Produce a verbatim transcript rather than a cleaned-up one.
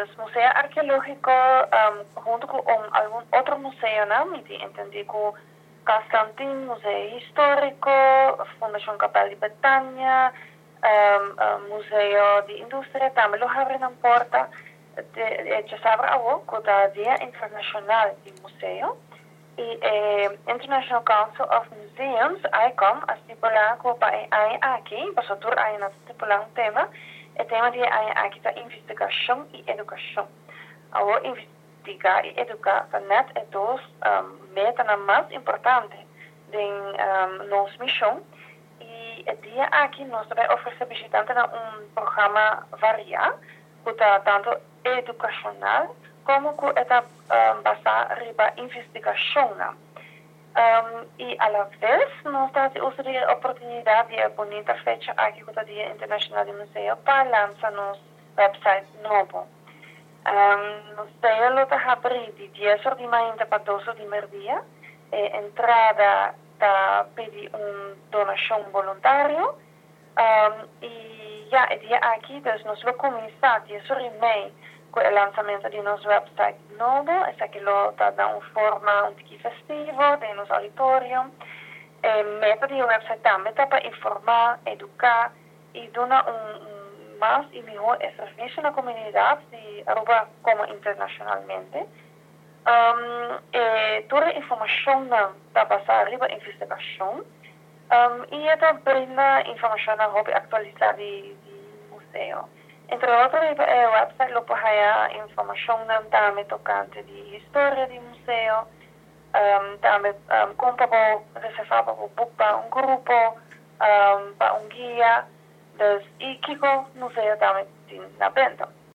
el museo arqueológico, um, junto con algún otro museo, ¿no? Me entendí con Constantin, Museo Histórico, Fundación Capel de Betania, um, um, Museo de Industria, también los abren en porta. De hecho, sabe algo que el Día Internacional del Museo y eh, International Council of Museums, I C O M, a estipular que hay aquí, vosotros hay un estipular un tema, el tema de hay aquí la investigación y educación. Ahora, investigar y educar son net es dos um, metas más importantes de um, nuestra misión. Y el día aquí nos va a ofrecer visitantes un programa variado, que está tanto educacional como que está um, basado en la investigación. Um, y a la vez nos da la oportunidad de poner la fecha aquí con el Día Internacional del Museo para lanzar nuestro website nuevo. Um, museo lo está abriendo de diez horas de mañana para dos horas de mediodía. Eh, entrada está pedir una donación voluntaria. Um, y ya, el día aquí, pues nos lo comienza a diez horas y media con el lanzamiento de nuestro website nuevo. Es que lo está dando una forma un poquito festivo de nuestro auditorio. Eh, meta de website también está para informar, educar y dar un, un más y mejor servicio a la comunidad de Aruba como internacionalmente. Um, eh, toda la información está basada arriba en investigación. Um, y esto brinda información sobre actualizar del museo. Entre otros, el website lo puede hallar información también tocante de historia del museo, um, también um, compra reservar para un grupo, um, para un guía, dus, y Kiko Museo también tiene la venta.